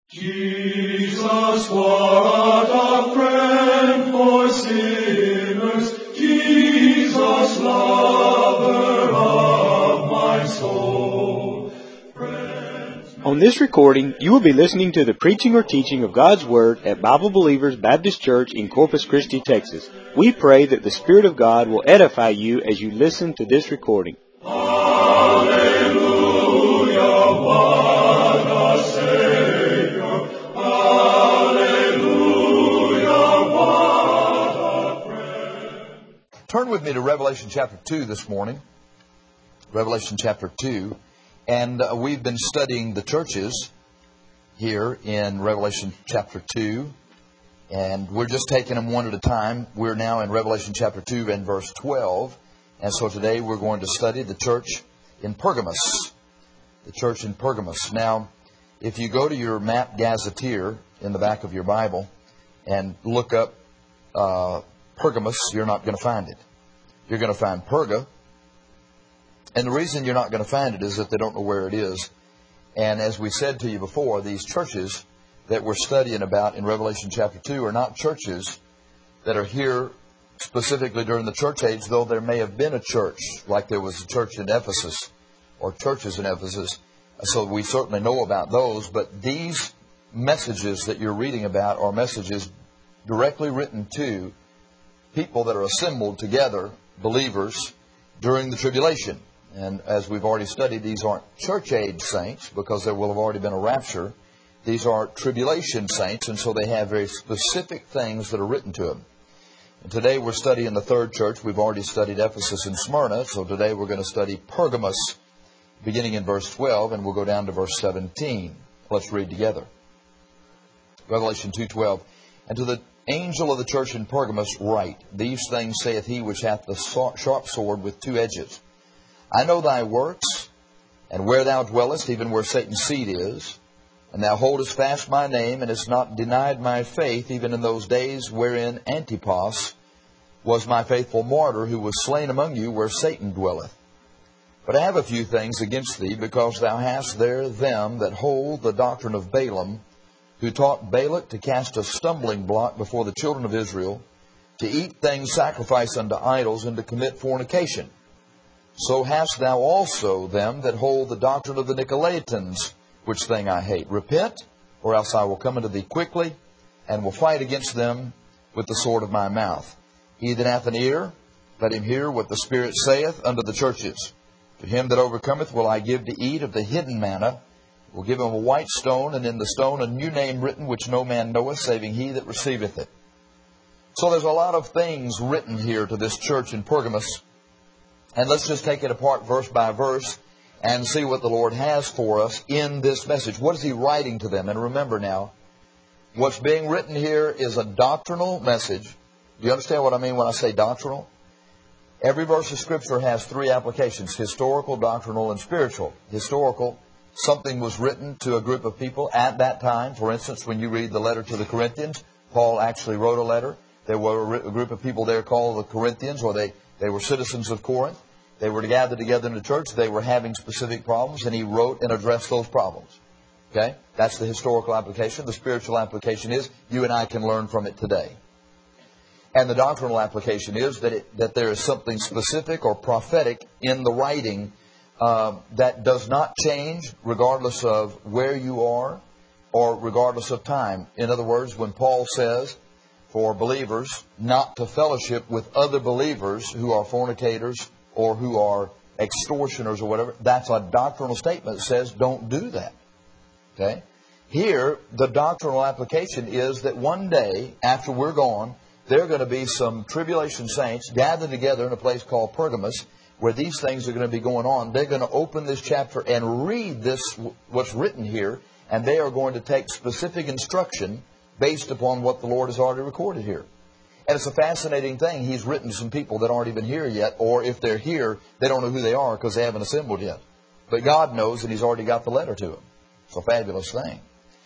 Jesus, what a friend for sinners, Jesus, lover of my soul. On this recording, you will be listening to the preaching or teaching of God's Word at Bible Believers Baptist Church in Corpus Christi, Texas. We pray that the Spirit of God will edify you as you listen to this recording. Hallelujah, what a Savior. Hallelujah, what a friend. Turn with me to Revelation chapter 2 this morning. Revelation chapter 2. And we've been studying the churches here in Revelation chapter 2. And we're just taking them one at a time. We're now in Revelation chapter 2 and verse 12. And so today we're going to study the church in Pergamos. The church in Pergamos. Now, if you go to your map gazetteer in the back of your Bible and look up Pergamos, you're not going to find it. You're going to find Perga. And the reason you're not going to find it is that they don't know where it is. And as we said to you before, these churches that we're studying about in Revelation chapter 2 are not churches that are here specifically during the church age, though there may have been a church, like there was a church in Ephesus, or churches in Ephesus. So we certainly know about those. But these messages that you're reading about are messages directly written to people that are assembled together, believers, during the tribulation. And as we've already studied, these aren't church-age saints because there will have already been a rapture. These are tribulation saints, and so they have very specific things that are written to them. And today we're studying the third church. We've already studied Ephesus and Smyrna, so today we're going to study Pergamos, beginning in verse 12, and we'll go down to verse 17. Let's read together. Revelation 2:12. And to the angel of the church in Pergamos write, These things saith he which hath the sharp sword with two edges. I know thy works, and where thou dwellest, even where Satan's seat is. And thou holdest fast my name, and hast not denied my faith, even in those days wherein Antipas was my faithful martyr, who was slain among you, where Satan dwelleth. But I have a few things against thee, because thou hast there them that hold the doctrine of Balaam, who taught Balak to cast a stumbling block before the children of Israel, to eat things sacrificed unto idols, and to commit fornication. So hast thou also them that hold the doctrine of the Nicolaitans, which thing I hate. Repent, or else I will come unto thee quickly, and will fight against them with the sword of my mouth. He that hath an ear, let him hear what the Spirit saith unto the churches. To him that overcometh will I give to eat of the hidden manna, will give him a white stone, and in the stone a new name written, which no man knoweth, saving he that receiveth it. So there's a lot of things written here to this church in Pergamos. And let's just take it apart verse by verse and see what the Lord has for us in this message. What is He writing to them? And remember now, what's being written here is a doctrinal message. Do you understand what I mean when I say doctrinal? Every verse of Scripture has three applications: historical, doctrinal, and spiritual. Historical, something was written to a group of people at that time. For instance, when you read the letter to the Corinthians, Paul actually wrote a letter. There were a group of people there called the Corinthians, or they were citizens of Corinth. They were gathered together in the church. They were having specific problems, and he wrote and addressed those problems. Okay? That's the historical application. The spiritual application is you and I can learn from it today. And the doctrinal application is that there is something specific or prophetic in the writing that does not change regardless of where you are or regardless of time. In other words, when Paul says for believers not to fellowship with other believers who are fornicators or who are extortioners or whatever, that's a doctrinal statement that says don't do that. Okay? Here, the doctrinal application is that one day, after we're gone, there are going to be some tribulation saints gathered together in a place called Pergamos, where these things are going to be going on. They're going to open this chapter and read this, what's written here, and they are going to take specific instruction based upon what the Lord has already recorded here. And it's a fascinating thing. He's written to some people that aren't even here yet, or if they're here, they don't know who they are because they haven't assembled yet. But God knows, and He's already got the letter to them. It's a fabulous thing.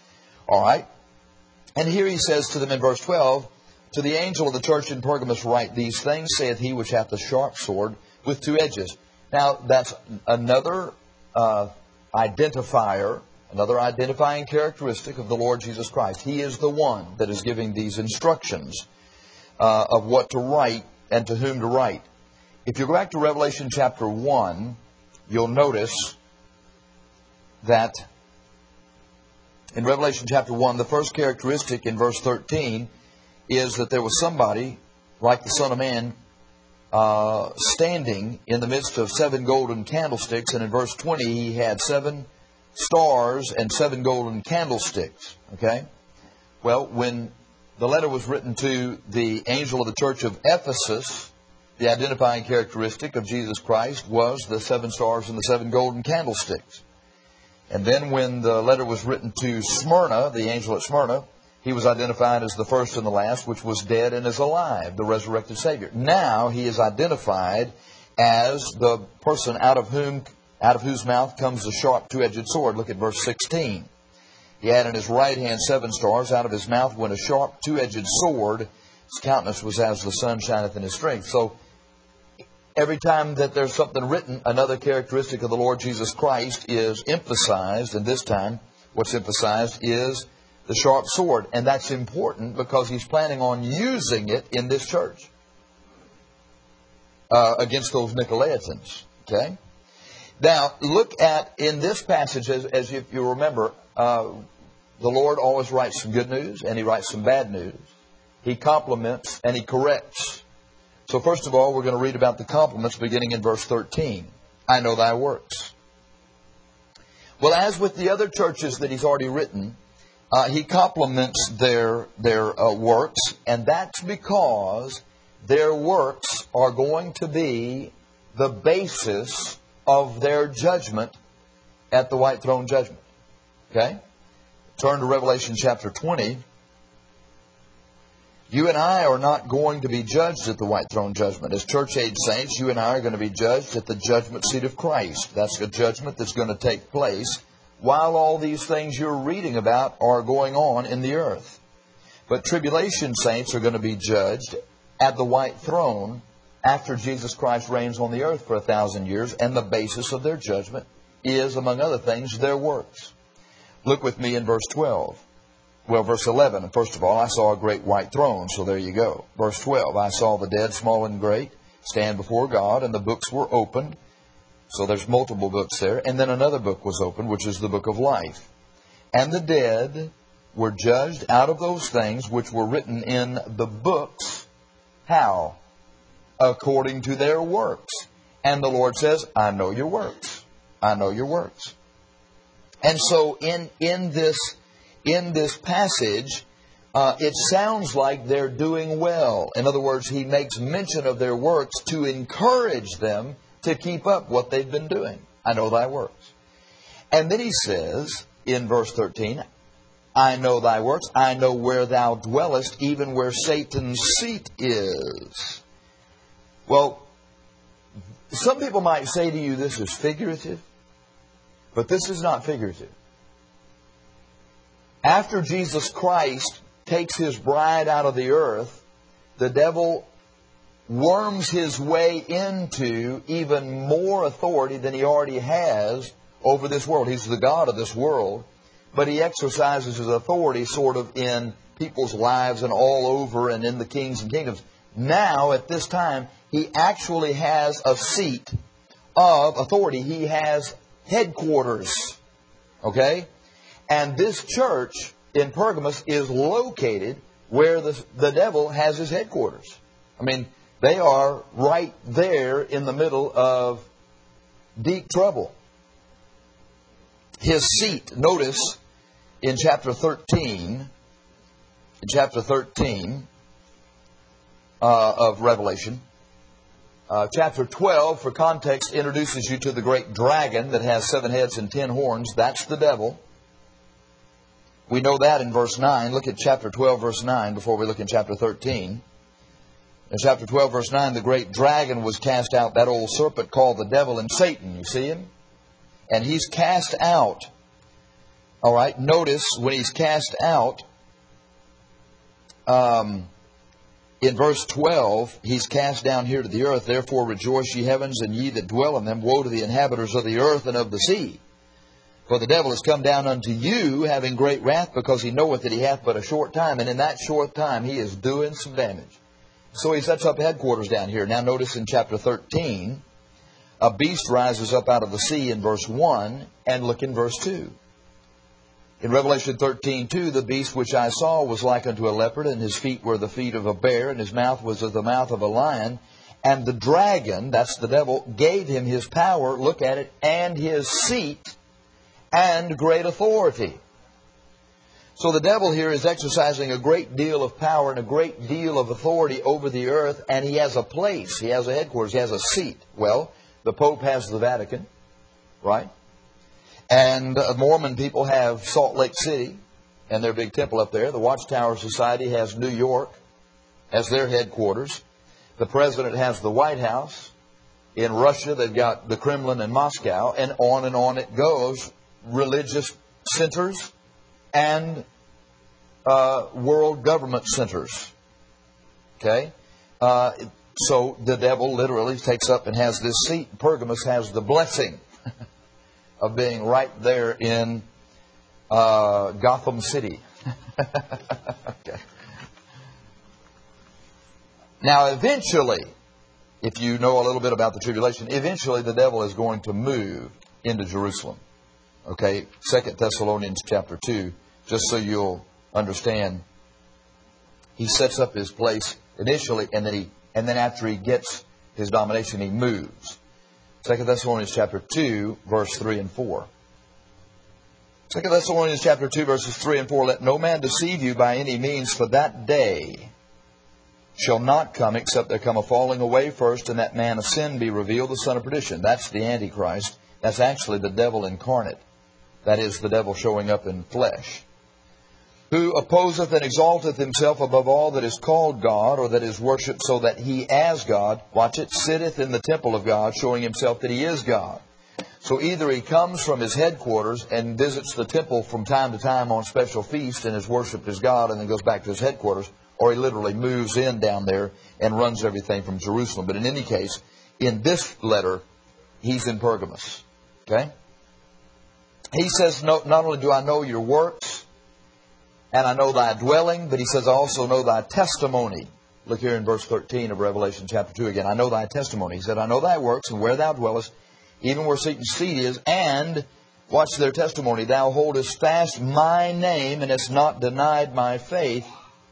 All right. And here He says to them in verse 12, To the angel of the church in Pergamos write, These things saith he which hath the sharp sword with two edges. Now, that's another identifier Another identifying characteristic of the Lord Jesus Christ. He is the one that is giving these instructions of what to write and to whom to write. If you go back to Revelation chapter 1, you'll notice that in Revelation chapter 1, the first characteristic in verse 13 is that there was somebody, like the Son of Man, standing in the midst of 7 golden candlesticks. And in verse 20, he had 7 stars and 7 golden candlesticks. Okay? Well, when the letter was written to the angel of the church of Ephesus, the identifying characteristic of Jesus Christ was the 7 stars and the 7 golden candlesticks. And then when the letter was written to Smyrna, the angel at Smyrna, he was identified as the first and the last, which was dead and is alive, the resurrected Savior. Now he is identified as the person out of whose mouth comes the sharp two-edged sword. Look at verse 16. He had in his right hand 7 stars. Out of his mouth went a sharp two-edged sword. His countenance was as the sun shineth in his strength. So every time that there's something written, another characteristic of the Lord Jesus Christ is emphasized. And this time, what's emphasized is the sharp sword. And that's important because he's planning on using it in this church against those Nicolaitans. Okay? Now, look at, in this passage, as if you remember, the Lord always writes some good news and He writes some bad news. He compliments and He corrects. So first of all, we're going to read about the compliments beginning in verse 13. I know thy works. Well, as with the other churches that He's already written, He compliments their works, and that's because their works are going to be the basis of their judgment at the white throne judgment. Okay? Turn to Revelation chapter 20. You and I are not going to be judged at the white throne judgment. As church-age saints, you and I are going to be judged at the judgment seat of Christ. That's a judgment that's going to take place while all these things you're reading about are going on in the earth. But tribulation saints are going to be judged at the white throne after Jesus Christ reigns on the earth for 1,000 years, and the basis of their judgment is, among other things, their works. Look with me in verse 12. Well, verse 11. First of all, I saw a great white throne, so there you go. Verse 12, I saw the dead, small and great, stand before God, and the books were opened. So there's multiple books there. And then another book was opened, which is the book of life. And the dead were judged out of those things which were written in the books. How? According to their works. And the Lord says, I know your works. I know your works. And so in this passage, it sounds like they're doing well. In other words, He makes mention of their works to encourage them to keep up what they've been doing. I know thy works. And then He says in verse 13, I know thy works. I know where thou dwellest, even where Satan's seat is. Well, some people might say to you, this is figurative. But this is not figurative. After Jesus Christ takes His bride out of the earth, the devil worms his way into even more authority than he already has over this world. He's the God of this world, but he exercises his authority sort of in people's lives and all over and in the kings and kingdoms. Now, at this time, he actually has a seat of authority. He has headquarters. Okay? And this church in Pergamos is located where the devil has his headquarters. I mean, they are right there in the middle of deep trouble. His seat, notice in chapter 13, of Revelation, chapter 12, for context, introduces you to the great dragon that has 7 heads and 10 horns. That's the devil. We know that in verse 9. Look at chapter 12, verse 9, before we look in chapter 13. In chapter 12, verse 9, the great dragon was cast out, that old serpent called the devil and Satan. You see him? And he's cast out. All right, notice when he's cast out, in verse 12, he's cast down here to the earth. Therefore rejoice, ye heavens, and ye that dwell in them. Woe to the inhabitants of the earth and of the sea. For the devil is come down unto you, having great wrath, because he knoweth that he hath but a short time. And in that short time he is doing some damage. So he sets up headquarters down here. Now notice in chapter 13, a beast rises up out of the sea in verse 1, and look in verse 2. In Revelation 13:2, the beast which I saw was like unto a leopard, and his feet were the feet of a bear, and his mouth was as the mouth of a lion. And the dragon, that's the devil, gave him his power, look at it, and his seat, and great authority. So the devil here is exercising a great deal of power and a great deal of authority over the earth, and he has a place, he has a headquarters, he has a seat. Well, the Pope has the Vatican, right? And Mormon people have Salt Lake City and their big temple up there. The Watchtower Society has New York as their headquarters. The President has the White House. In Russia, they've got the Kremlin in Moscow, and on it goes. Religious centers and world government centers. Okay? So the devil literally takes up and has this seat. Pergamos has the blessing of being right there in Gotham City. Okay. Now, eventually, if you know a little bit about the tribulation, eventually the devil is going to move into Jerusalem. Okay, 2 Thessalonians chapter 2, just so you'll understand. He sets up his place initially, and then after he gets his domination, he moves. 2 Thessalonians chapter 2, verse 3 and 4. 2 Thessalonians chapter 2, verses 3 and 4. Let no man deceive you by any means, for that day shall not come except there come a falling away first, and that man of sin be revealed, the son of perdition. That's the Antichrist. That's actually the devil incarnate. That is the devil showing up in flesh. Who opposeth and exalteth himself above all that is called God, or that is worshipped, so that he as God, watch it, sitteth in the temple of God, showing himself that he is God. So either he comes from his headquarters and visits the temple from time to time on special feast and is worshipped as God and then goes back to his headquarters, or he literally moves in down there and runs everything from Jerusalem. But in any case, in this letter, he's in Pergamos. Okay? He says, not only do I know your works, and I know thy dwelling, but he says, I also know thy testimony. Look here in verse 13 of Revelation chapter 2 again. I know thy testimony. He said, I know thy works, and where thou dwellest, even where Satan's seat is, and, watch their testimony, thou holdest fast my name, and hast not denied my faith,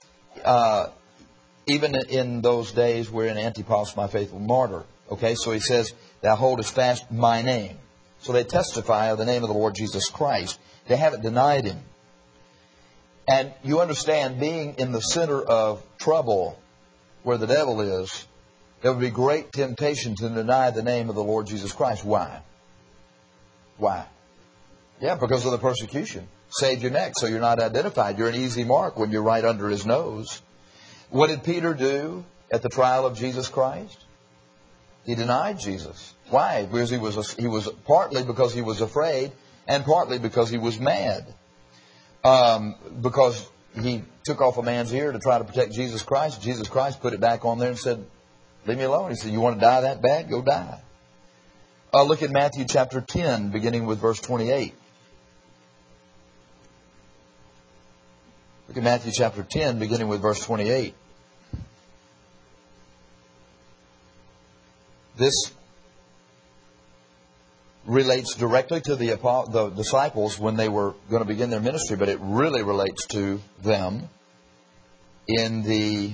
even in those days wherein Antipas, my faithful martyr. Okay, so he says, thou holdest fast my name. So they testify of the name of the Lord Jesus Christ. They haven't denied Him. And you understand, being in the center of trouble where the devil is, there would be great temptation to deny the name of the Lord Jesus Christ. Why? Why? Yeah, because of the persecution. Save your neck so you're not identified. You're an easy mark when you're right under his nose. What did Peter do at the trial of Jesus Christ? He denied Jesus. Why? Because he was partly because he was afraid, and partly because he was mad. Because he took off a man's ear to try to protect Jesus Christ. Jesus Christ put it back on there and said, leave me alone. He said, you want to die that bad? Go die. Look at Matthew chapter 10, beginning with verse 28. Look at Matthew chapter 10, beginning with verse 28. This relates directly to the disciples when they were going to begin their ministry, but it really relates to them in the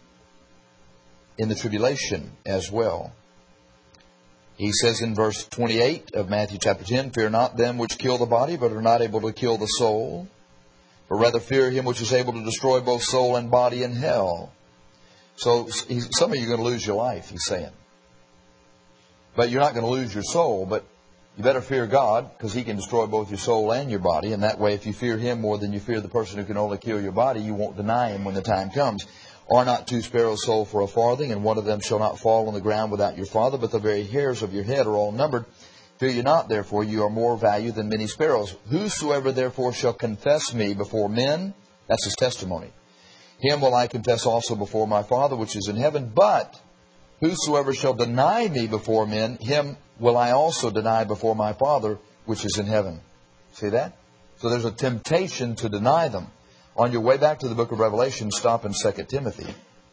tribulation as well. He says in verse 28 of Matthew chapter 10, fear not them which kill the body, but are not able to kill the soul, but rather fear him which is able to destroy both soul and body in hell. So some of you are going to lose your life, he's saying. But you're not going to lose your soul, but you better fear God, because He can destroy both your soul and your body. And that way, if you fear Him more than you fear the person who can only kill your body, you won't deny Him when the time comes. Are not two sparrows sold for a farthing, and one of them shall not fall on the ground without your Father, but the very hairs of your head are all numbered. Fear you not, therefore, you are more valued than many sparrows. Whosoever therefore shall confess me before men, that's his testimony, him will I confess also before my Father which is in heaven. But whosoever shall deny me before men, him will I also deny before my Father which is in heaven. See that? So there's a temptation to deny them. On your way back to the book of Revelation, stop in 2 Timothy.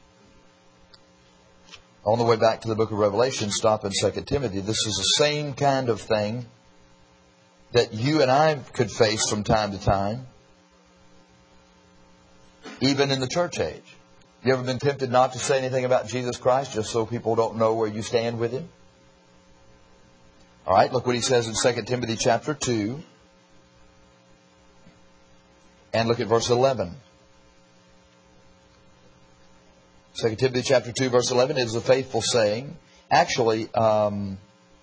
On the way back to the book of Revelation, stop in 2 Timothy. This is the same kind of thing that you and I could face from time to time, even in the church age. You ever been tempted not to say anything about Jesus Christ just so people don't know where you stand with Him? All right, look what he says in 2 Timothy chapter 2. And look at verse 11. 2 Timothy chapter 2, verse 11. It is a faithful saying. Actually, okay,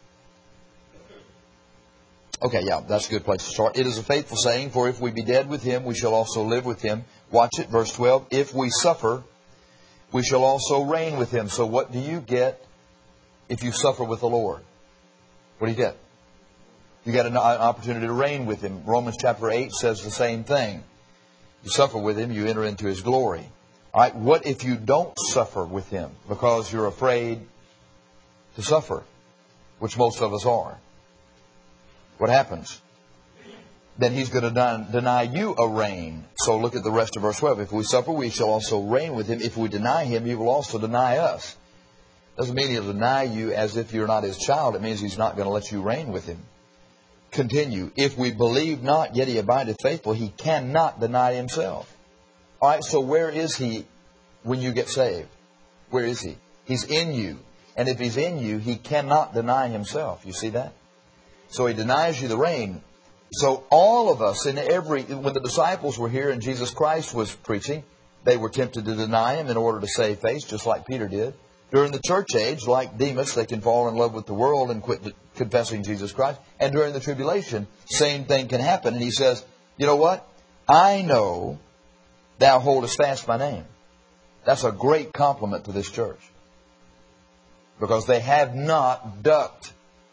yeah, that's a good place to start. It is a faithful saying, for if we be dead with Him, we shall also live with Him. Watch it, verse 12. If we suffer, we shall also reign with Him. So what do you get if you suffer with the Lord? What do you get? You get an opportunity to reign with Him. Romans chapter 8 says the same thing. You suffer with Him, you enter into His glory. All right, what if you don't suffer with Him because you're afraid to suffer, which most of us are? What happens? Then He's going to deny you a reign. So look at the rest of verse 12. If we suffer, we shall also reign with Him. If we deny Him, He will also deny us. Doesn't mean He'll deny you as if you're not His child. It means He's not going to let you reign with Him. Continue. If we believe not, yet He abideth faithful, He cannot deny Himself. All right, so where is He when you get saved? Where is He? He's in you. And if He's in you, He cannot deny Himself. You see that? So He denies you the reign. So all of us, when the disciples were here and Jesus Christ was preaching, they were tempted to deny Him in order to save face, just like Peter did. During the church age, like Demas, they can fall in love with the world and quit confessing Jesus Christ. And during the tribulation, same thing can happen. And He says, you know what? I know thou holdest fast my name. That's a great compliment to this church. Because they have not ducked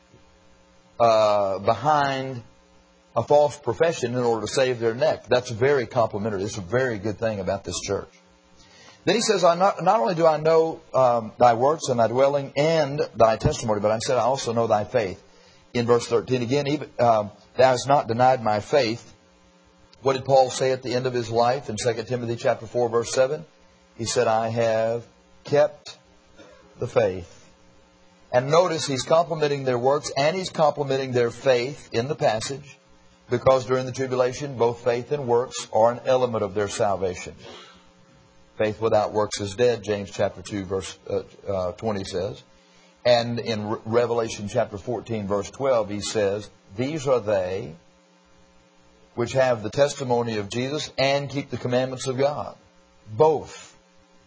behind a false profession in order to save their neck. That's very complimentary. It's a very good thing about this church. Then he says, not only do I know thy works and thy dwelling and thy testimony, but I said I also know thy faith. In verse 13 again, even, thou hast not denied my faith. What did Paul say at the end of his life in 2 Timothy chapter 4, verse 7? He said, I have kept the faith. And notice he's complimenting their works and he's complimenting their faith in the passage, because during the tribulation, both faith and works are an element of their salvation. Faith without works is dead, James chapter 2, verse 20 says. And in Revelation chapter 14, verse 12, he says, these are they which have the testimony of Jesus and keep the commandments of God. Both.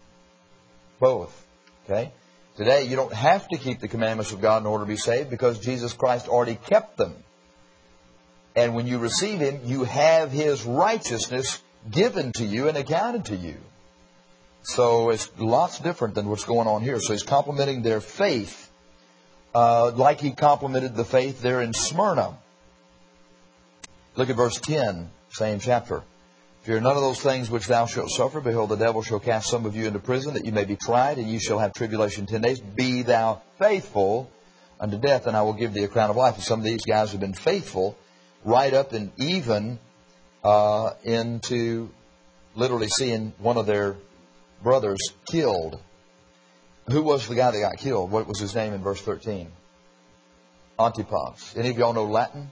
Okay? Today, you don't have to keep the commandments of God in order to be saved, because Jesus Christ already kept them. And when you receive Him, you have His righteousness given to you and accounted to you. So it's lots different than what's going on here. So he's complimenting their faith like he complimented the faith there in Smyrna. Look at verse 10, same chapter. Fear none of those things which thou shalt suffer. Behold, the devil shall cast some of you into prison, that you may be tried, and you shall have tribulation 10 days. Be thou faithful unto death, and I will give thee a crown of life. And some of these guys have been faithful right up and even into literally seeing one of their brothers killed. Who was the guy that got killed? What was his name in verse 13? Antipas. Any of y'all know Latin?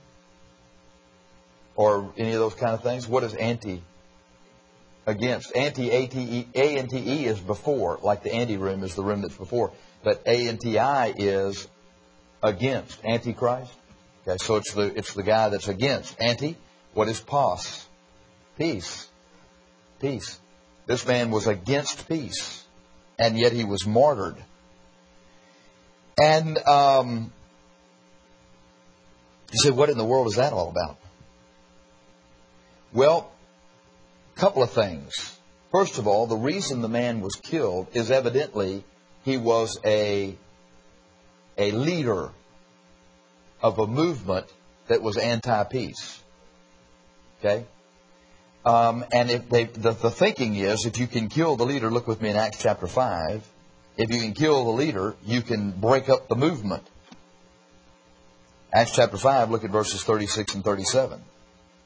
Or any of those kind of things? What is anti? Against. Anti, A-T-E, A-N-T-E is before, like the ante room is the room that's before. But A-N-T-I is against. Antichrist. Okay, so it's the guy that's against. Anti. What is pas? Peace. Peace. This man was against peace, and yet he was martyred. And you say, what in the world is that all about? Well, a couple of things. First of all, the reason the man was killed is evidently he was a leader of a movement that was anti-peace. Okay? And if the thinking is, if you can kill the leader, look with me in Acts chapter 5, if you can kill the leader, you can break up the movement. Acts chapter 5, look at verses 36 and 37.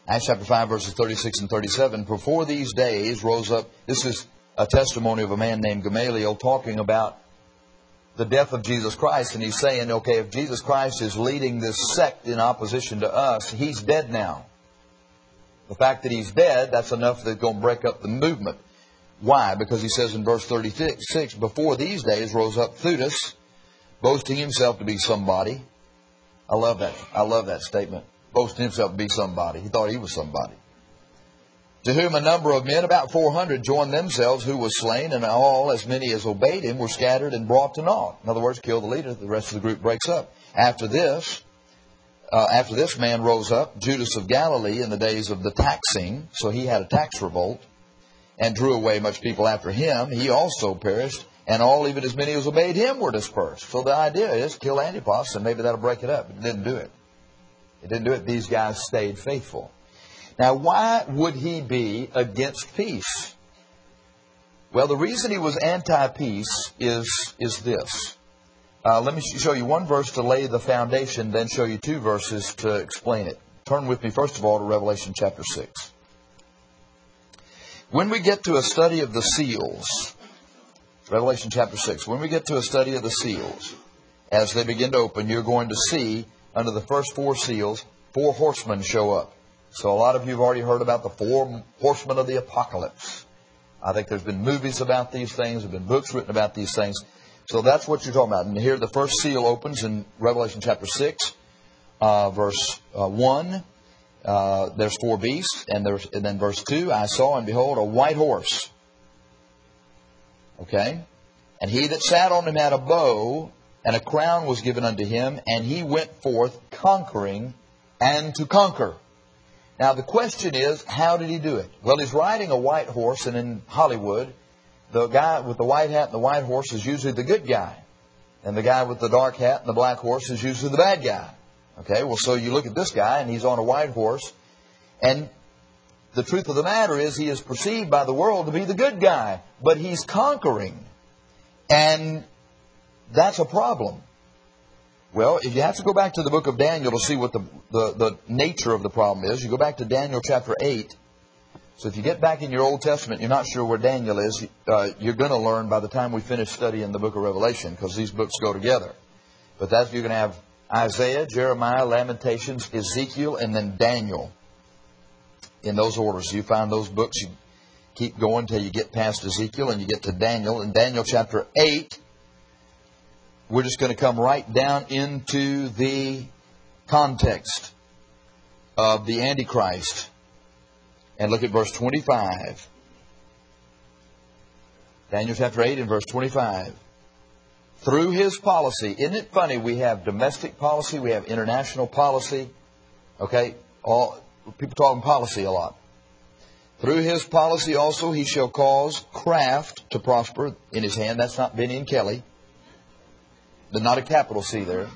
Acts chapter 5, verses 36 and 37. Before these days rose up, this is a testimony of a man named Gamaliel talking about the death of Jesus Christ. And he's saying, okay, if Jesus Christ is leading this sect in opposition to us, He's dead now. The fact that He's dead, that's enough that's going to break up the movement. Why? Because he says in verse 36, before these days rose up Theudas, boasting himself to be somebody. I love that statement. Boasting himself to be somebody. He thought he was somebody. To whom a number of men, about 400, joined themselves, who was slain, and all, as many as obeyed him, were scattered and brought to naught. In other words, kill the leader, the rest of the group breaks up. After this man rose up, Judas of Galilee, in the days of the taxing, so he had a tax revolt, and drew away much people after him. He also perished, and all, even as many as obeyed him, were dispersed. So the idea is, kill Antipas, and maybe that'll break it up. But it didn't do it. It didn't do it. These guys stayed faithful. Now, why would he be against peace? Well, the reason he was anti-peace is this. Let me show you one verse to lay the foundation, then show you two verses to explain it. Turn with me, first of all, to Revelation chapter 6. When we get to a study of the seals, Revelation chapter 6, when we get to a study of the seals, as they begin to open, you're going to see under the first four seals, 4 horsemen show up. So a lot of you have already heard about the 4 horsemen of the apocalypse. I think there's been movies about these things. There have been books written about these things. So that's what you're talking about. And here the first seal opens in Revelation chapter 6, verse 1. There's 4 beasts. And then verse 2, I saw and behold a white horse. Okay? And he that sat on him had a bow, and a crown was given unto him, and he went forth conquering and to conquer. Now the question is, how did he do it? Well, he's riding a white horse, and in Hollywood, the guy with the white hat and the white horse is usually the good guy. And the guy with the dark hat and the black horse is usually the bad guy. Okay, well, so you look at this guy, and he's on a white horse, and the truth of the matter is he is perceived by the world to be the good guy, but he's conquering. And that's a problem. Well, if you have to go back to the book of Daniel to see what the nature of the problem is, you go back to Daniel chapter 8. So if you get back in your Old Testament, you're not sure where Daniel is, you're going to learn by the time we finish studying the book of Revelation, because these books go together. But that's, you're going to have Isaiah, Jeremiah, Lamentations, Ezekiel, and then Daniel. In those orders. You find those books, you keep going until you get past Ezekiel and you get to Daniel. In Daniel chapter 8, we're just going to come right down into the context of the Antichrist. And look at verse 25. Daniel chapter 8 and verse 25. Through his policy. Isn't it funny? We have domestic policy. We have international policy. Okay? People talking policy a lot. Through his policy also he shall cause craft to prosper in his hand. That's not Benny and Kelly. There's not a capital C there.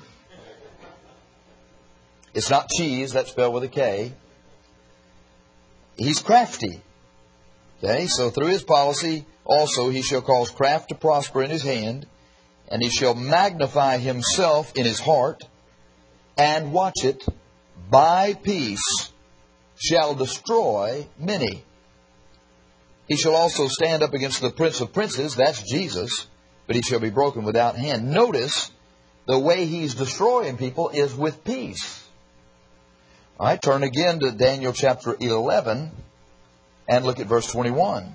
It's not cheese. That's spelled with a K. He's crafty. Okay, so through his policy also he shall cause craft to prosper in his hand, and he shall magnify himself in his heart, and watch it, by peace shall destroy many. He shall also stand up against the prince of princes, that's Jesus, but he shall be broken without hand. Notice the way he's destroying people is with peace. All right, turn again to Daniel chapter 11 and look at verse 21.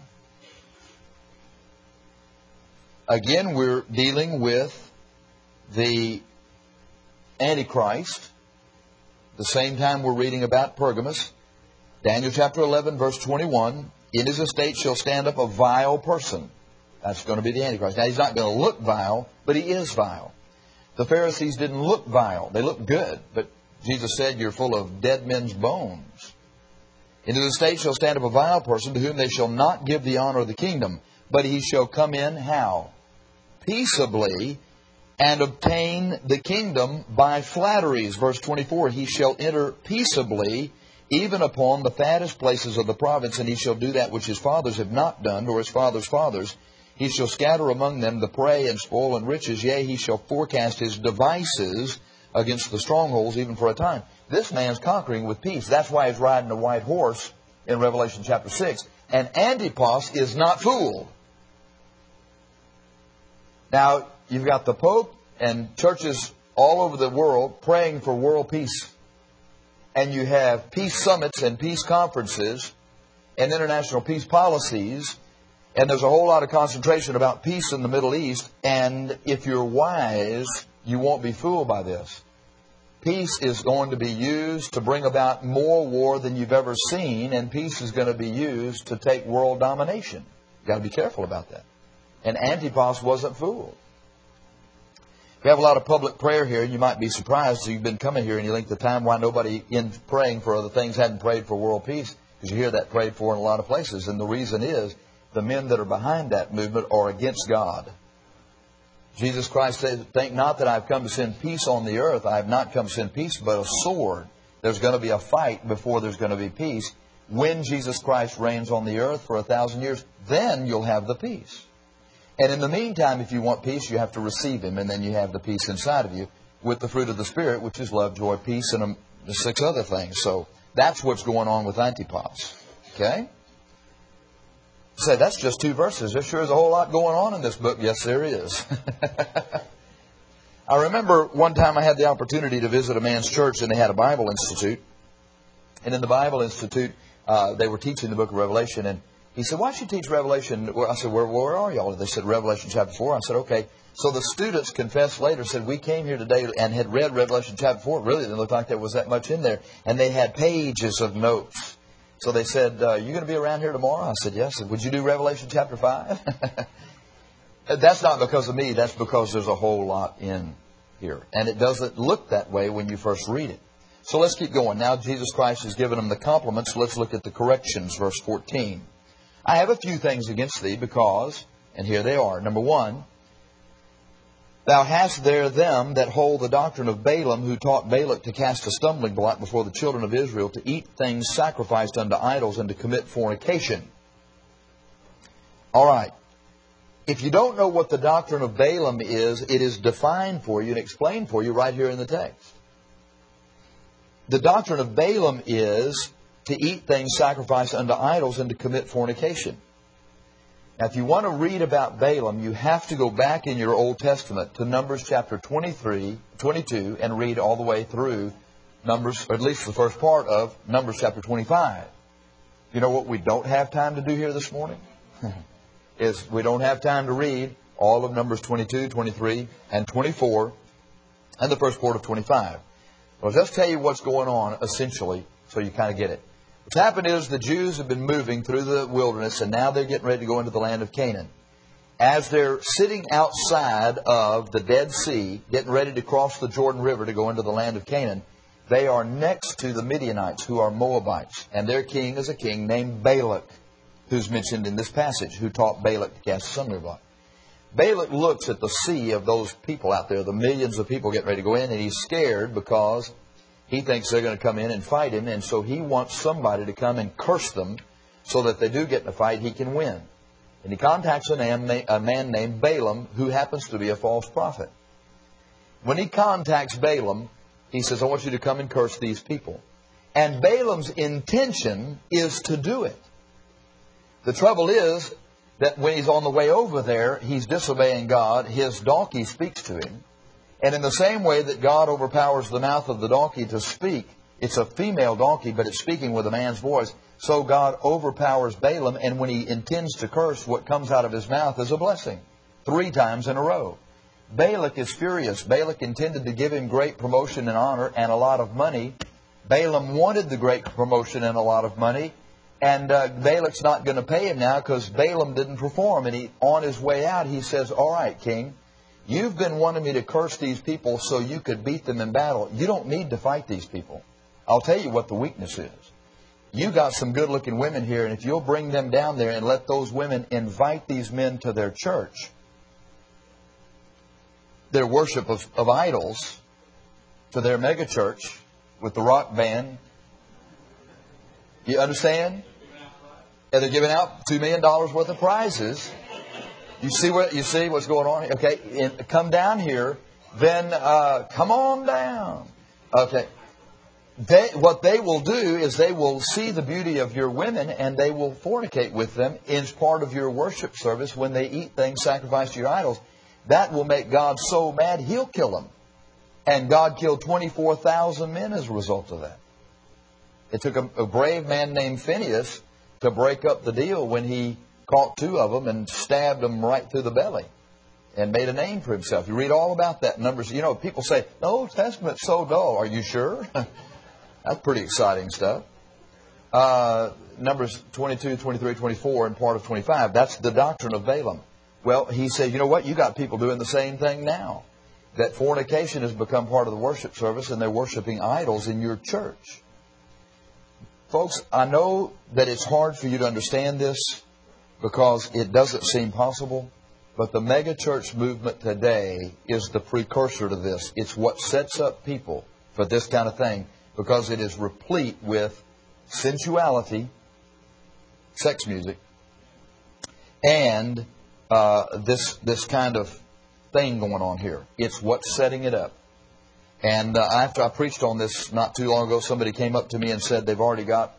Again, we're dealing with the Antichrist. The same time we're reading about Pergamos. Daniel chapter 11, verse 21. In his estate shall stand up a vile person. That's going to be the Antichrist. Now, he's not going to look vile, but he is vile. The Pharisees didn't look vile. They looked good, but Jesus said, you're full of dead men's bones. In his estate shall stand up a vile person, to whom they shall not give the honor of the kingdom, but he shall come in, how? Peaceably, and obtain the kingdom by flatteries. Verse 24, he shall enter peaceably, even upon the fattest places of the province, and he shall do that which his fathers have not done, nor his fathers' fathers. He shall scatter among them the prey and spoil and riches. Yea, he shall forecast his devices against the strongholds, even for a time. This man's conquering with peace. That's why he's riding a white horse in Revelation chapter 6. And Antipas is not fooled. Now, you've got the Pope and churches all over the world praying for world peace. And you have peace summits and peace conferences and international peace policies. And there's a whole lot of concentration about peace in the Middle East. And if you're wise, you won't be fooled by this. Peace is going to be used to bring about more war than you've ever seen. And peace is going to be used to take world domination. You've got to be careful about that. And Antipas wasn't fooled. We have a lot of public prayer here, and you might be surprised. You've been coming here and you think the time why nobody in praying for other things hadn't prayed for world peace, because you hear that prayed for in a lot of places. And the reason is the men that are behind that movement are against God. Jesus Christ said, "Think not that I've come to send peace on the earth. I have not come to send peace, but a sword." There's going to be a fight before there's going to be peace. When Jesus Christ reigns on the earth for 1,000 years, then you'll have the peace. And in the meantime, if you want peace, you have to receive Him, and then you have the peace inside of you with the fruit of the Spirit, which is love, joy, peace, and 6 other things. So that's what's going on with Antipas. Okay? Say, that's just 2 verses. There sure is a whole lot going on in this book. Yes, there is. I remember one time I had the opportunity to visit a man's church, and they had a Bible Institute. And in the Bible Institute, they were teaching the book of Revelation, and he said, "Why don't you teach Revelation?" I said, where are y'all? They said, "Revelation chapter 4. I said, "Okay." So the students confessed later, said, "We came here today and had read Revelation chapter 4. It really didn't look like there was that much in there." And they had pages of notes. So they said, "You going to be around here tomorrow?" I said, "Yes." I said, "Would you do Revelation chapter 5? That's not because of me. That's because there's a whole lot in here. And it doesn't look that way when you first read it. So let's keep going. Now Jesus Christ has given them the compliments. Let's look at the corrections, verse 14. "I have a few things against thee because," and here they are. Number 1, "Thou hast there them that hold the doctrine of Balaam, who taught Balak to cast a stumbling block before the children of Israel, to eat things sacrificed unto idols, and to commit fornication." All right. If you don't know what the doctrine of Balaam is, it is defined for you and explained for you right here in the text. The doctrine of Balaam is to eat things sacrificed unto idols and to commit fornication. Now, if you want to read about Balaam, you have to go back in your Old Testament to Numbers chapter 23, 22, and read all the way through Numbers, or at least the first part of Numbers chapter 25. You know what we don't have time to do here this morning? Is we don't have time to read all of Numbers 22, 23, and 24, and the first part of 25. Well, I'll just tell you what's going on, essentially, so you kind of get it. What's happened is the Jews have been moving through the wilderness, and now they're getting ready to go into the land of Canaan. As they're sitting outside of the Dead Sea, getting ready to cross the Jordan River to go into the land of Canaan, they are next to the Midianites, who are Moabites. And their king is a king named Balak, who's mentioned in this passage, who taught Balak to cast a stumbling block. Balak looks at the sea of those people out there, the millions of people getting ready to go in, and he's scared because he thinks they're going to come in and fight him, and so he wants somebody to come and curse them so that they do get in a fight, he can win. And he contacts a man named Balaam, who happens to be a false prophet. When he contacts Balaam, he says, "I want you to come and curse these people." And Balaam's intention is to do it. The trouble is that when he's on the way over there, he's disobeying God. His donkey speaks to him. And in the same way that God overpowers the mouth of the donkey to speak, it's a female donkey, but it's speaking with a man's voice. So God overpowers Balaam, and when he intends to curse, what comes out of his mouth is a blessing. 3 times in a row. Balak is furious. Balak intended to give him great promotion and honor and a lot of money. Balaam wanted the great promotion and a lot of money. And Balak's not going to pay him now because Balaam didn't perform. And on his way out, he says, "All right, king, you've been wanting me to curse these people so you could beat them in battle. You don't need to fight these people. I'll tell you what the weakness is. You got some good-looking women here, and if you'll bring them down there and let those women invite these men to their church, their worship of idols, to their mega church with the rock band." You understand? And they're giving out $2 million worth of prizes. You see what's going on here? Okay, and come down here. Then come on down. Okay. what they will do is they will see the beauty of your women and they will fornicate with them as part of your worship service when they eat things sacrificed to your idols. That will make God so mad, He'll kill them. And God killed 24,000 men as a result of that. It took a brave man named Phineas to break up the deal when he caught 2 of them and stabbed them right through the belly and made a name for himself. You read all about that in Numbers. You know, people say, the Old Testament's so dull. Are you sure? That's pretty exciting stuff. Numbers 22, 23, 24, and part of 25. That's the doctrine of Balaam. Well, he said, you know what? You got people doing the same thing now. That fornication has become part of the worship service and they're worshiping idols in your church. Folks, I know that it's hard for you to understand this because it doesn't seem possible. But the megachurch movement today is the precursor to this. It's what sets up people for this kind of thing because it is replete with sensuality, sex music, and this kind of thing going on here. It's what's setting it up. And after I preached on this not too long ago, somebody came up to me and said they've already got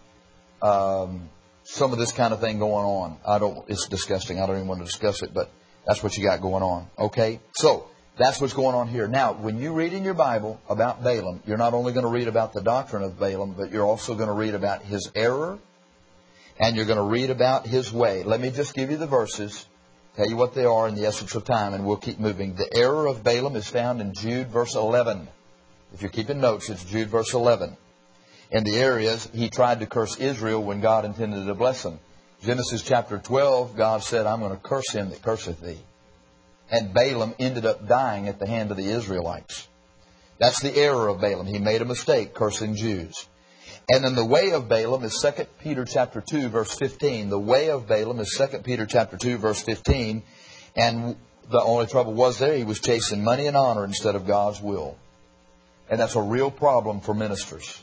some of this kind of thing going on. It's disgusting. I don't even want to discuss it, but that's what you got going on. Okay? So, that's what's going on here. Now, when you read in your Bible about Balaam, you're not only going to read about the doctrine of Balaam, but you're also going to read about his error, and you're going to read about his way. Let me just give you the verses, tell you what they are in the essence of time, and we'll keep moving. The error of Balaam is found in Jude verse 11. If you're keeping notes, it's Jude verse 11. And the error is, he tried to curse Israel when God intended to bless him. Genesis chapter 12, God said, I'm going to curse him that curseth thee. And Balaam ended up dying at the hand of the Israelites. That's the error of Balaam. He made a mistake cursing Jews. And then the way of Balaam is 2 Peter chapter 2, verse 15. The way of Balaam is 2 Peter chapter 2, verse 15. And the only trouble was there, he was chasing money and honor instead of God's will. And that's a real problem for ministers.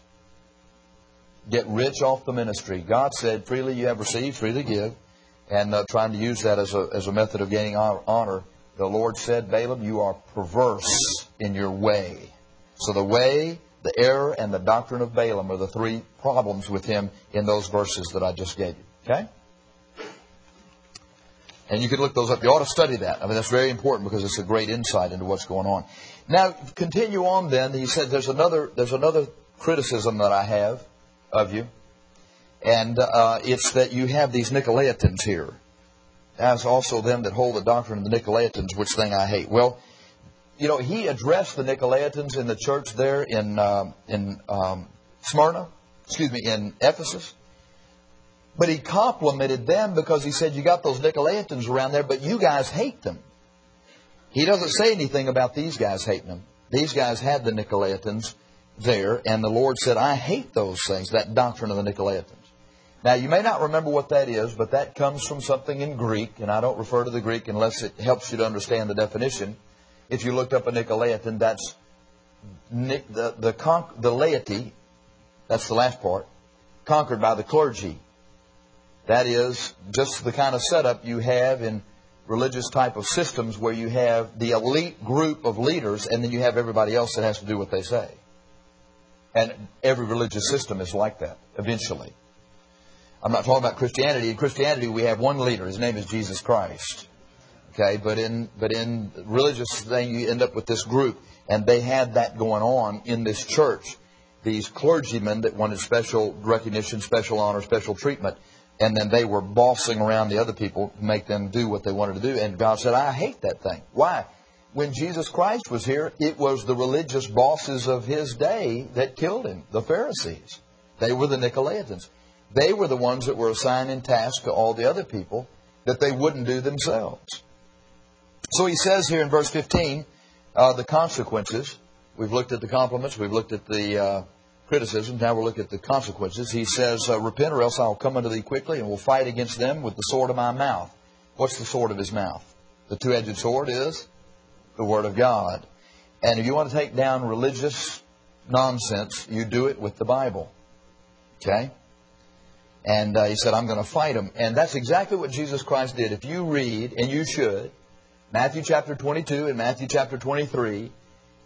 Get rich off the ministry. God said, freely you have received, freely give. And trying to use that as a method of gaining honor. The Lord said, Balaam, you are perverse in your way. So the way, the error, and the doctrine of Balaam are the 3 problems with him in those verses that I just gave you. Okay? And you can look those up. You ought to study that. I mean, that's very important because it's a great insight into what's going on. Now, continue on then. He said there's another criticism that I have of you. And it's that you have these Nicolaitans here. As also them that hold the doctrine of the Nicolaitans, which thing I hate. Well, you know, he addressed the Nicolaitans in the church there in Ephesus. But he complimented them because he said, you got those Nicolaitans around there, but you guys hate them. He doesn't say anything about these guys hating them. These guys had the Nicolaitans there, and the Lord said, I hate those things, that doctrine of the Nicolaitans. Now, you may not remember what that is, but that comes from something in Greek, and I don't refer to the Greek unless it helps you to understand the definition. If you looked up a Nicolaitan, that's the laity, that's the last part, conquered by the clergy. That is just the kind of setup you have in religious type of systems where you have the elite group of leaders and then you have everybody else that has to do what they say. And every religious system is like that, eventually. I'm not talking about Christianity. In Christianity, we have one leader. His name is Jesus Christ. Okay, but in religious thing, you end up with this group, and they had that going on in this church. These clergymen that wanted special recognition, special honor, special treatment, and then they were bossing around the other people to make them do what they wanted to do. And God said, I hate that thing. Why? When Jesus Christ was here, it was the religious bosses of His day that killed Him, the Pharisees. They were the Nicolaitans. They were the ones that were assigning tasks to all the other people that they wouldn't do themselves. So he says here in verse 15, the consequences. We've looked at the compliments. We've looked at the criticism. Now we'll look at the consequences. He says, repent or else I'll come unto thee quickly and will fight against them with the sword of my mouth. What's the sword of his mouth? The two-edged sword is the Word of God. And if you want to take down religious nonsense, you do it with the Bible. Okay? And he said, I'm going to fight them. And that's exactly what Jesus Christ did. If you read, and you should, Matthew chapter 22 and Matthew chapter 23,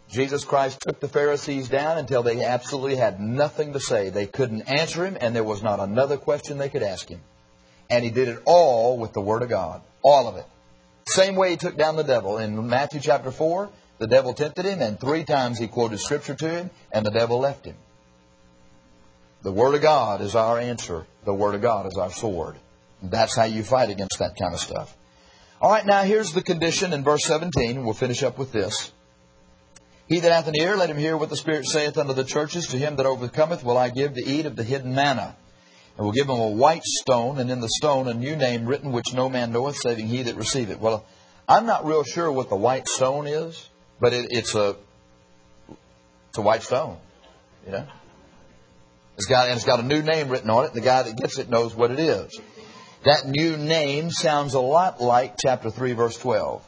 Jesus Christ took the Pharisees down until they absolutely had nothing to say. They couldn't answer Him, and there was not another question they could ask Him. And He did it all with the Word of God. All of it. Same way He took down the devil. In Matthew chapter 4, the devil tempted Him, and 3 times He quoted Scripture to him, and the devil left him. The Word of God is our answer. The Word of God is our sword. That's how you fight against that kind of stuff. All right, now here's the condition in verse 17. We'll finish up with this. He that hath an ear, let him hear what the Spirit saith unto the churches. To him that overcometh will I give to eat of the hidden manna. And will give him a white stone, and in the stone a new name written, which no man knoweth, saving he that receiveth. Well, I'm not real sure what the white stone is, but it's a white stone. You know? It's got a new name written on it. The guy that gets it knows what it is. That new name sounds a lot like chapter 3, verse 12.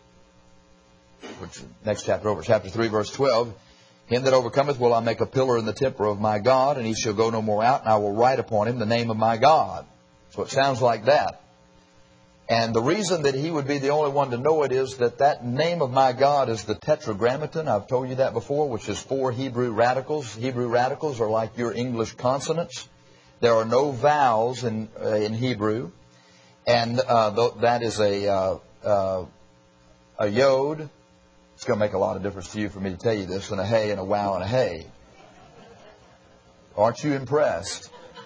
Which next chapter over. Chapter 3, verse 12. Him that overcometh will I make a pillar in the temple of my God, and he shall go no more out, and I will write upon him the name of my God. So it sounds like that. And the reason that he would be the only one to know it is that name of my God is the Tetragrammaton. I've told you that before, which is 4 Hebrew radicals. Hebrew radicals are like your English consonants. There are no vowels in Hebrew. And that is a yod. It's going to make a lot of difference to you for me to tell you this, and a hey and a wow and a hey. Aren't you impressed?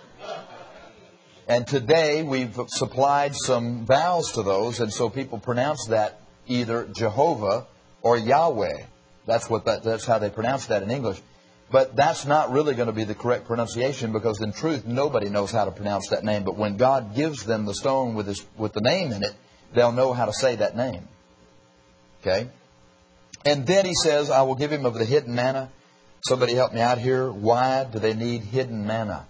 And today we've supplied some vowels to those, and so people pronounce that either Jehovah or Yahweh. That's how they pronounce that in English. But that's not really going to be the correct pronunciation, because in truth nobody knows how to pronounce that name. But when God gives them the stone with the name in it, they'll know how to say that name. Okay? And then he says, I will give him of the hidden manna. Somebody help me out here. Why do they need hidden manna?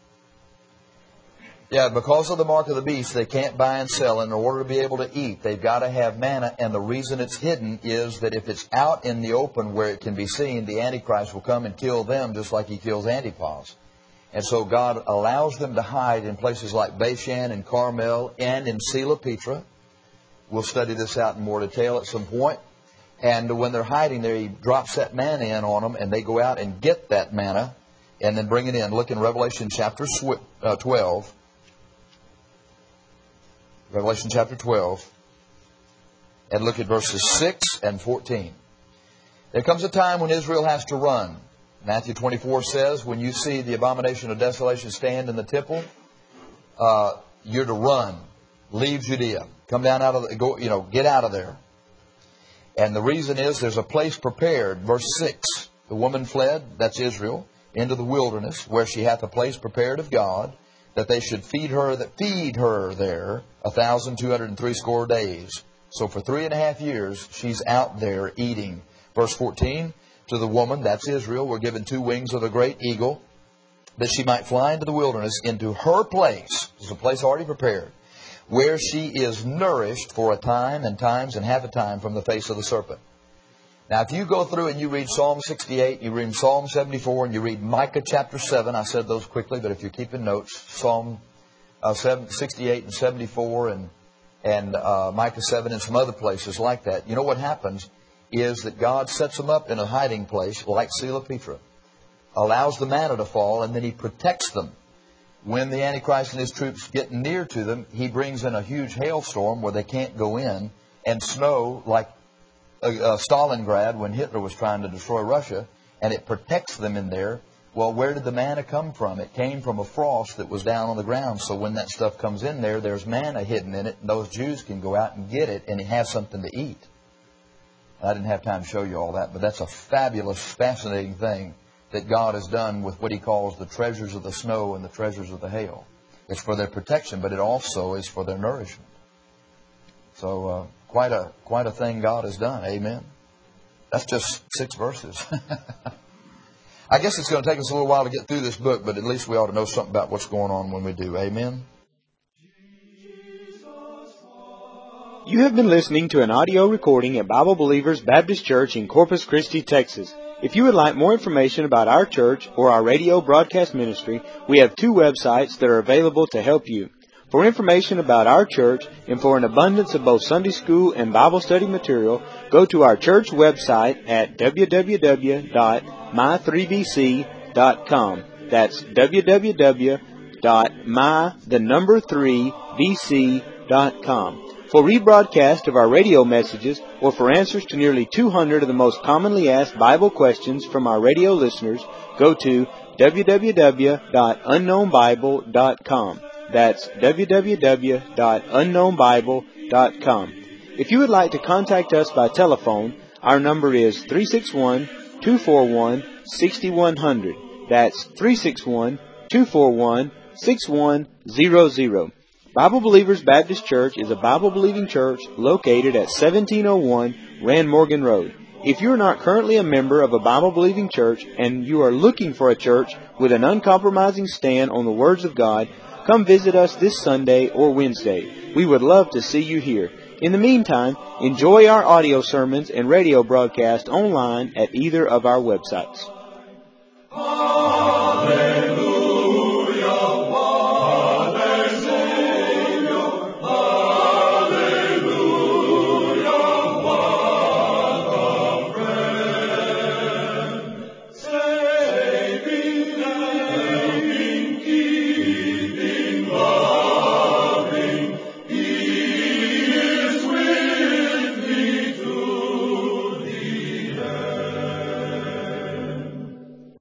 Yeah, because of the mark of the beast, they can't buy and sell. In order to be able to eat, they've got to have manna. And the reason it's hidden is that if it's out in the open where it can be seen, the Antichrist will come and kill them just like he kills Antipas. And so God allows them to hide in places like Bashan and Carmel and in Sela Petra. We'll study this out in more detail at some point. And when they're hiding there, He drops that manna in on them, and they go out and get that manna and then bring it in. Look in Revelation chapter 12. Revelation chapter 12. And look at verses 6 and 14. There comes a time when Israel has to run. Matthew 24 says, when you see the abomination of desolation stand in the temple, you're to run. Leave Judea. Come down out of get out of there. And the reason is there's a place prepared. Verse 6, the woman fled, that's Israel, into the wilderness, where she hath a place prepared of God, that they should feed her there 1,260 days. So for 3.5 years, she's out there eating. Verse 14, to the woman, that's Israel, were given 2 wings of a great eagle, that she might fly into the wilderness, into her place. There's a place already prepared, where she is nourished for a time and times and half a time from the face of the serpent. Now, if you go through and you read Psalm 68, you read Psalm 74, and you read Micah chapter 7, I said those quickly, but if you're keeping notes, Psalm 68 and 74 and Micah 7 and some other places like that, you know what happens is that God sets them up in a hiding place like Sela Petra, allows the manna to fall, and then He protects them. When the Antichrist and his troops get near to them, he brings in a huge hailstorm where they can't go in, and snow like Stalingrad when Hitler was trying to destroy Russia, and it protects them in there. Well, where did the manna come from? It came from a frost that was down on the ground. So when that stuff comes in there, there's manna hidden in it, and those Jews can go out and get it and have something to eat. I didn't have time to show you all that, but that's a fabulous, fascinating thing that God has done with what He calls the treasures of the snow and the treasures of the hail. It's for their protection, but it also is for their nourishment. So quite a thing God has done. Amen. That's just 6 verses. I guess it's going to take us a little while to get through this book, but at least we ought to know something about what's going on when we do. Amen. You have been listening to an audio recording at Bible Believers Baptist Church in Corpus Christi, Texas. If you would like more information about our church or our radio broadcast ministry, we have 2 websites that are available to help you. For information about our church and for an abundance of both Sunday school and Bible study material, go to our church website at www.my3bc.com. That's www.my3bc.com. For rebroadcast of our radio messages or for answers to nearly 200 of the most commonly asked Bible questions from our radio listeners, go to www.unknownbible.com. That's www.unknownbible.com. If you would like to contact us by telephone, our number is 361-241-6100. That's 361-241-6100. Bible Believers Baptist Church is a Bible-believing church located at 1701 Rand Morgan Road. If you are not currently a member of a Bible-believing church and you are looking for a church with an uncompromising stand on the words of God, come visit us this Sunday or Wednesday. We would love to see you here. In the meantime, enjoy our audio sermons and radio broadcast online at either of our websites.